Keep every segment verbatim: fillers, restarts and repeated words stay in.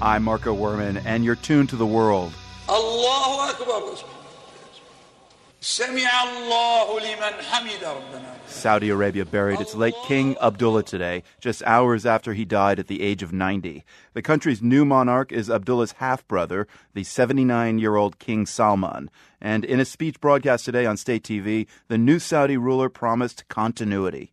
I'm Marco Werman, and you're tuned to The World. Allahu Akbar. Saudi Arabia buried its late King Abdullah today, just hours after he died at the age of ninety. The country's new monarch is Abdullah's half-brother, the seventy-nine-year-old King Salman. And in a speech broadcast today on state T V, the new Saudi ruler promised continuity.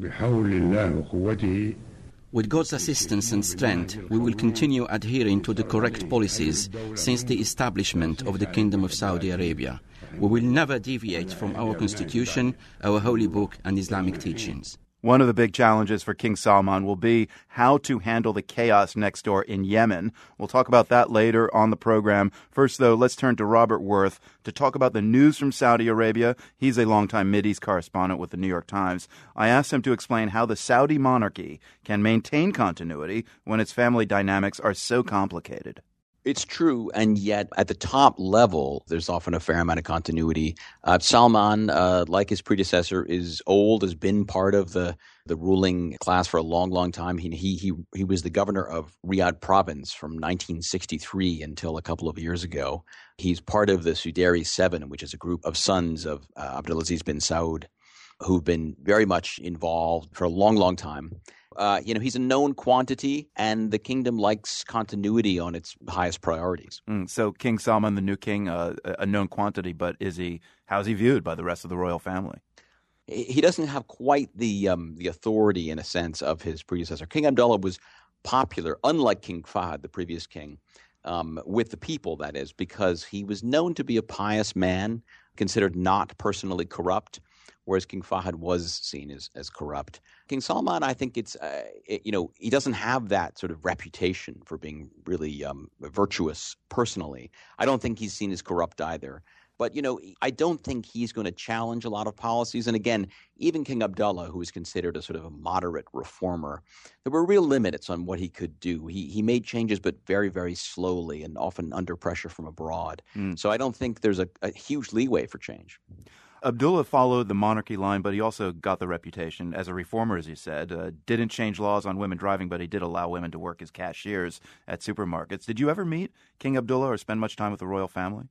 With God's assistance and strength, we will continue adhering to the correct policies since the establishment of the Kingdom of Saudi Arabia. We will never deviate from our constitution, our holy book, and Islamic teachings. One of the big challenges for King Salman will be how to handle the chaos next door in Yemen. We'll talk about that later on the program. First, though, let's turn to Robert Worth to talk about the news from Saudi Arabia. He's a longtime Mideast correspondent with the New York Times. I asked him to explain how the Saudi monarchy can maintain continuity when its family dynamics are so complicated. It's true, and yet at the top level, there's often a fair amount of continuity. Uh, Salman, uh, like his predecessor, is old, has been part of the, the ruling class for a long, long time. He, he he he was the governor of Riyadh province from nineteen sixty-three until a couple of years ago. He's part of the Suderi Seven, which is a group of sons of uh, Abdulaziz bin Saud, who've been very much involved for a long, long time. Uh, you know, he's a known quantity, and the kingdom likes continuity on its highest priorities. Mm, so King Salman, the new king, uh, a known quantity, but is he? How is he viewed by the rest of the royal family? He doesn't have quite the um, the authority, in a sense, of his predecessor. King Abdullah was popular, unlike King Fahd, the previous king, um, with the people, that is, because he was known to be a pious man, considered not personally corrupt, whereas King Fahd was seen as, as corrupt. King Salman, I think it's, uh, it, you know, he doesn't have that sort of reputation for being really um, virtuous personally. I don't think he's seen as corrupt either. But, you know, I don't think he's going to challenge a lot of policies. And again, even King Abdullah, who is considered a sort of a moderate reformer, there were real limits on what he could do. He he made changes, but very, very slowly and often under pressure from abroad. Mm. So I don't think there's a, a huge leeway for change. Abdullah followed the monarchy line, but he also got the reputation as a reformer, as you said. Uh, didn't change laws on women driving, but he did allow women to work as cashiers at supermarkets. Did you ever meet King Abdullah or spend much time with the royal family?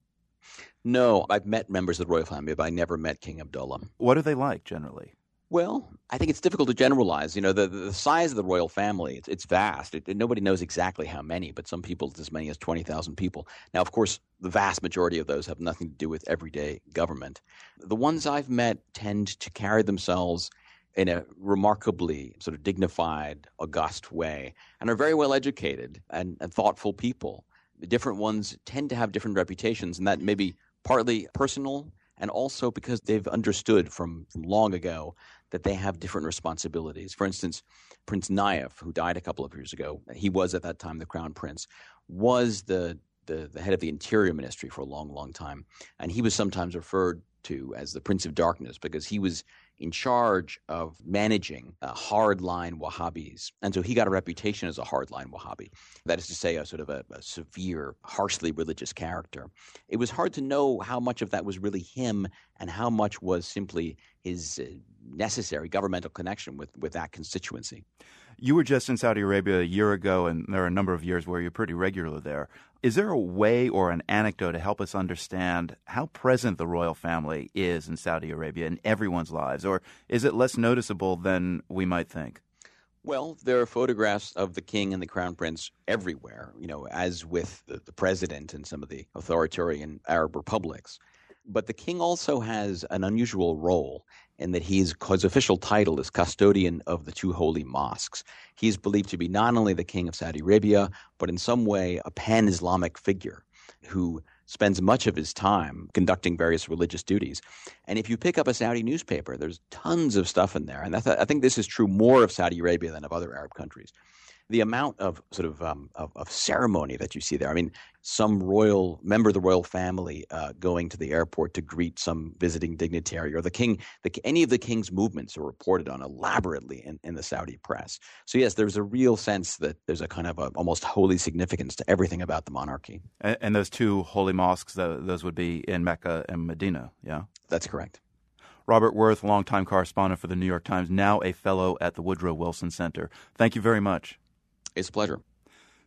No, I've met members of the royal family, but I never met King Abdullah. What are they like generally? Well, I think it's difficult to generalize. You know, the, the size of the royal family, it's, it's vast. It, it, nobody knows exactly how many, but some people, it's as many as twenty thousand people. Now, of course, the vast majority of those have nothing to do with everyday government. The ones I've met tend to carry themselves in a remarkably sort of dignified, august way, and are very well educated and, and thoughtful people. The different ones tend to have different reputations, and that may be partly personal and also because they've understood from, from long ago that they have different responsibilities. For instance, Prince Nayef, who died a couple of years ago, he was at that time the crown prince, was the, the, the head of the Interior Ministry for a long, long time. And he was sometimes referred to as the Prince of Darkness because he was in charge of managing uh, hardline Wahhabis. And so he got a reputation as a hardline Wahhabi. That is to say, a sort of a, a severe, harshly religious character. It was hard to know how much of that was really him and how much was simply his uh, necessary governmental connection with, with that constituency. You were just in Saudi Arabia a year ago, and there are a number of years where you're pretty regular there. Is there a way or an anecdote to help us understand how present the royal family is in Saudi Arabia in everyone's lives, or is it less noticeable than we might think? Well, there are photographs of the king and the crown prince everywhere, you know, as with the, the president in some of the authoritarian Arab republics. But the king also has an unusual role in that he's, his official title is custodian of the two holy mosques. He is believed to be not only the king of Saudi Arabia, but in some way a pan-Islamic figure who spends much of his time conducting various religious duties. And if you pick up a Saudi newspaper, there's tons of stuff in there. And I, th- I think this is true more of Saudi Arabia than of other Arab countries. The amount of sort of, um, of of ceremony that you see there. I mean, some royal member of the royal family uh, going to the airport to greet some visiting dignitary, or the king. The, any of the king's movements are reported on elaborately in, in the Saudi press. So yes, there's a real sense that there's a kind of a, almost holy significance to everything about the monarchy. And, and those two holy mosques, those would be in Mecca and Medina. Yeah, that's correct. Robert Worth, longtime correspondent for the New York Times, now a fellow at the Woodrow Wilson Center. Thank you very much. It's a pleasure.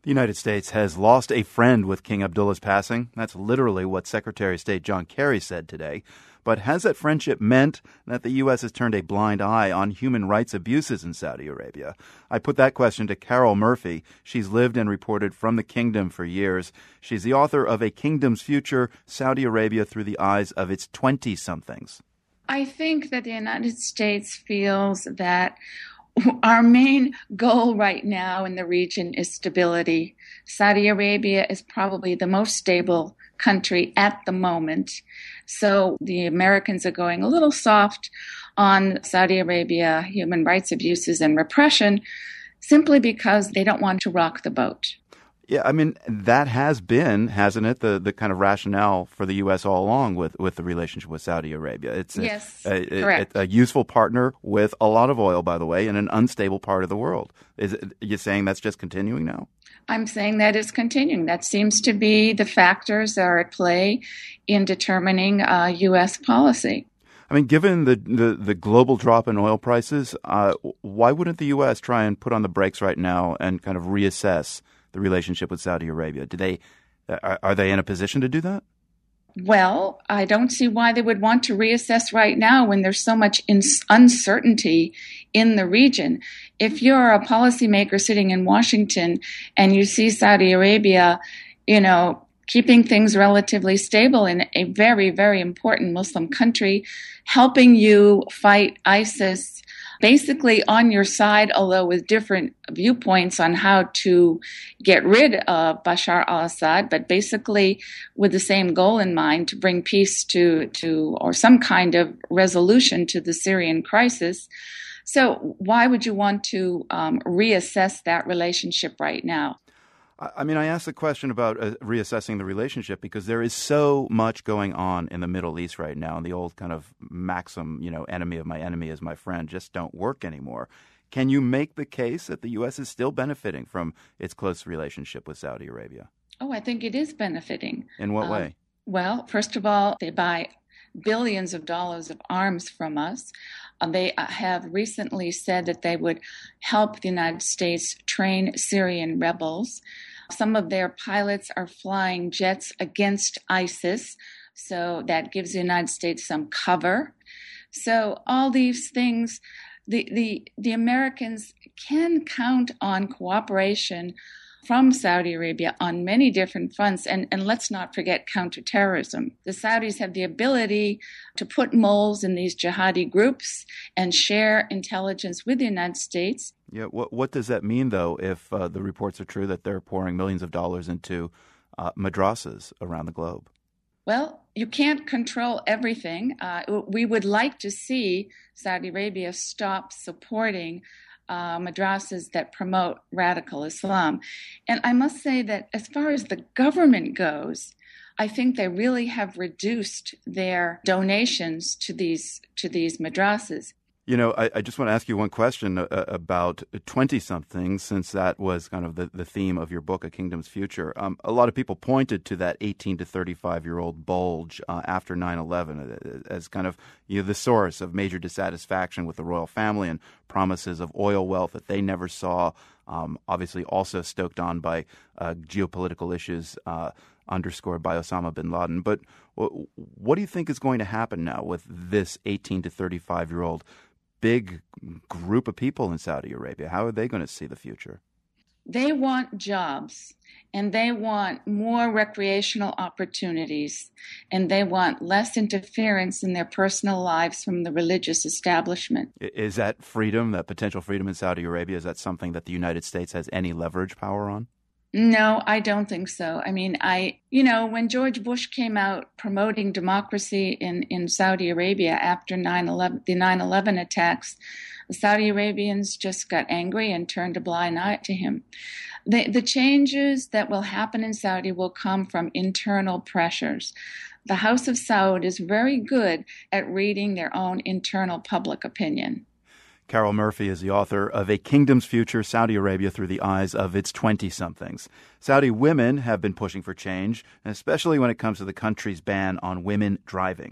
The United States has lost a friend with King Abdullah's passing. That's literally what Secretary of State John Kerry said today. But has that friendship meant that the U S has turned a blind eye on human rights abuses in Saudi Arabia? I put that question to Carol Murphy. She's lived and reported from the kingdom for years. She's the author of A Kingdom's Future, Saudi Arabia Through the Eyes of Its twenty-somethings. I think that the United States feels that our main goal right now in the region is stability. Saudi Arabia is probably the most stable country at the moment. So the Americans are going a little soft on Saudi Arabia human rights abuses and repression simply because they don't want to rock the boat. Yeah, I mean, that has been, hasn't it, the, the kind of rationale for the U S all along with, with the relationship with Saudi Arabia. It's a, yes, a, a, correct. A, a useful partner with a lot of oil, by the way, in an unstable part of the world. Is it, are you saying that's just continuing now? I'm saying that is continuing. That seems to be the factors that are at play in determining uh, U S policy. I mean, given the, the, the global drop in oil prices, uh, why wouldn't the U S try and put on the brakes right now and kind of reassess the relationship with Saudi Arabia? Do they are, are they in a position to do that? Well, I don't see why they would want to reassess right now when there's so much in- uncertainty in the region. If you're a policymaker sitting in Washington and you see Saudi Arabia, you know, keeping things relatively stable in a very, very important Muslim country, helping you fight ISIS, basically on your side, although with different viewpoints on how to get rid of Bashar al-Assad, but basically with the same goal in mind, to bring peace to, to or some kind of resolution to the Syrian crisis. So why would you want to um, reassess that relationship right now? I mean, I asked the question about uh, reassessing the relationship because there is so much going on in the Middle East right now, and the old kind of maxim, you know, enemy of my enemy is my friend, just don't work anymore. Can you make the case that the U S is still benefiting from its close relationship with Saudi Arabia? Oh, I think it is benefiting. In what um, way? Well, first of all, they buy billions of dollars of arms from us. Uh, they have recently said that they would help the United States train Syrian rebels. Some of their pilots are flying jets against ISIS, so that gives the United States some cover. So all these things, the, the, the Americans can count on cooperation from Saudi Arabia on many different fronts. And, and let's not forget counterterrorism. The Saudis have the ability to put moles in these jihadi groups and share intelligence with the United States. Yeah. What, what does that mean, though, if uh, the reports are true that they're pouring millions of dollars into uh, madrasas around the globe? Well, you can't control everything. Uh, we would like to see Saudi Arabia stop supporting Uh, madrasas that promote radical Islam. And I must say that as far as the government goes, I think they really have reduced their donations to these to these madrasas. You know, I, I just want to ask you one question uh, about twenty-somethings, since that was kind of the, the theme of your book, A Kingdom's Future. Um, a lot of people pointed to that eighteen to thirty-five-year-old bulge uh, after nine eleven as kind of, you know, the source of major dissatisfaction with the royal family and promises of oil wealth that they never saw, um, obviously also stoked on by uh, geopolitical issues uh, underscored by Osama bin Laden. But w- what do you think is going to happen now with this eighteen to thirty-five-year-old big group of people in Saudi Arabia? How are they going to see the future? They want jobs, and they want more recreational opportunities, and they want less interference in their personal lives from the religious establishment. Is that freedom, that potential freedom in Saudi Arabia, is that something that the United States has any leverage power on? No, I don't think so. I mean, I, you know, when George Bush came out promoting democracy in, in Saudi Arabia after nine eleven, the nine eleven attacks, the Saudi Arabians just got angry and turned a blind eye to him. The, the changes that will happen in Saudi will come from internal pressures. The House of Saud is very good at reading their own internal public opinion. Carol Murphy is the author of A Kingdom's Future, Saudi Arabia Through the Eyes of Its twenty-somethings. Saudi women have been pushing for change, especially when it comes to the country's ban on women driving.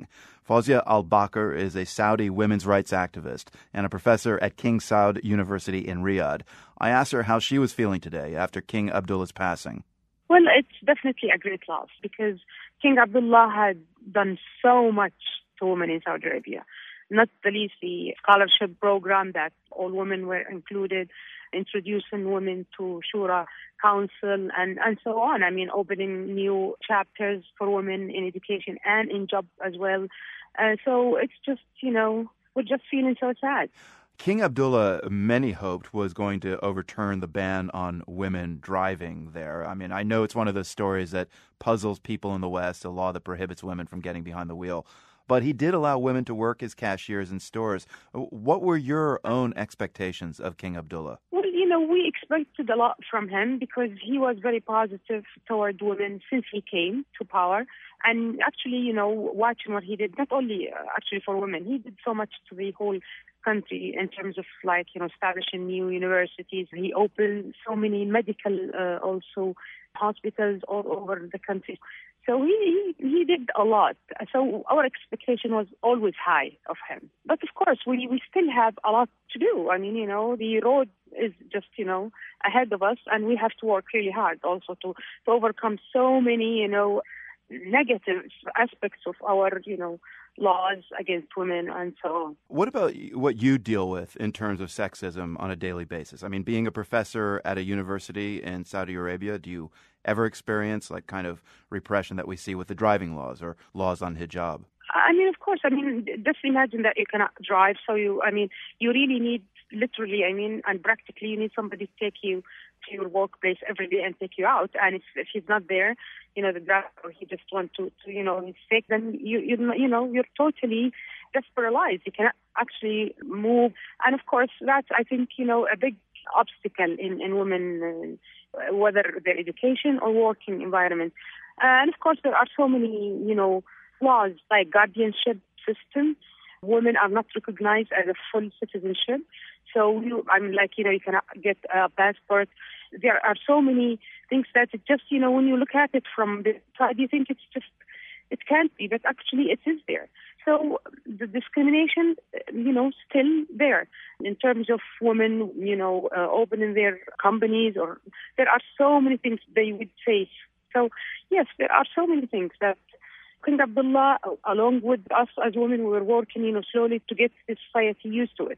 Fawzia Al-Bakr is a Saudi women's rights activist and a professor at King Saud University in Riyadh. I asked her how she was feeling today after King Abdullah's passing. Well, it's definitely a great loss because King Abdullah had done so much to women in Saudi Arabia, not the least the scholarship program that all women were included, introducing women to Shura Council and, and so on. I mean, opening new chapters for women in education and in job as well. Uh, so it's just, you know, we're just feeling so sad. King Abdullah, many hoped, was going to overturn the ban on women driving there. I mean, I know it's one of those stories that puzzles people in the West, a law that prohibits women from getting behind the wheel. But he did allow women to work as cashiers in stores. What were your own expectations of King Abdullah? Well, you know, we expected a lot from him because he was very positive toward women since he came to power. And actually, you know, watching what he did, not only uh, actually for women, he did so much to the whole country in terms of, like, you know, establishing new universities. He opened so many medical uh, also hospitals all over the country. So he, he he did a lot. So our expectation was always high of him. But of course, we, we still have a lot to do. I mean, you know, the road is just, you know, ahead of us, and we have to work really hard also to, to overcome so many, you know, negative aspects of our, you know, laws against women and so on. What about what you deal with in terms of sexism on a daily basis? I mean, being a professor at a university in Saudi Arabia, do you ever experience like kind of repression that we see with the driving laws or laws on hijab? I mean, of course. I mean, just imagine that you cannot drive. So you, I mean, you really need, literally, I mean, and practically, you need somebody to take you to your workplace every day and take you out. And if, if he's not there, you know, the driver, he just wants to, to, you know, he's sick, then you, you, you know, you're totally desperalized. You cannot actually move. And of course, that's, I think, you know, a big obstacle in, in women, uh, whether their education or working environment. Uh, and of course, there are so many, you know, laws like guardianship system. Women are not recognized as a full citizenship. So, you, I mean, like, you know, you cannot get a passport. There are so many things that it just, you know, when you look at it from the side, you think it's just, it can't be, but actually it is there. So the discrimination, you know, still there in terms of women, you know, uh, opening their companies, or there are so many things they would face. So, yes, there are so many things that King Abdullah, along with us as women, we were working, you know, slowly to get the society used to it.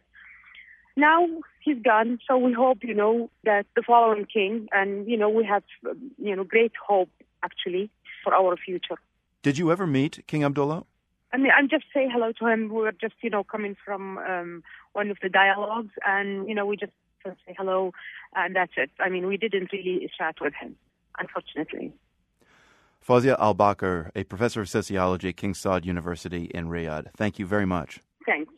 Now he's gone, so we hope, you know, that the following king, and, you know, we have, you know, great hope, actually, for our future. Did you ever meet King Abdullah? I mean, I'm just saying hello to him. We were just, you know, coming from um, one of the dialogues, and, you know, we just say hello, and that's it. I mean, we didn't really chat with him, unfortunately. Fawzia Al-Bakr, a professor of sociology at King Saud University in Riyadh. Thank you very much. Thanks.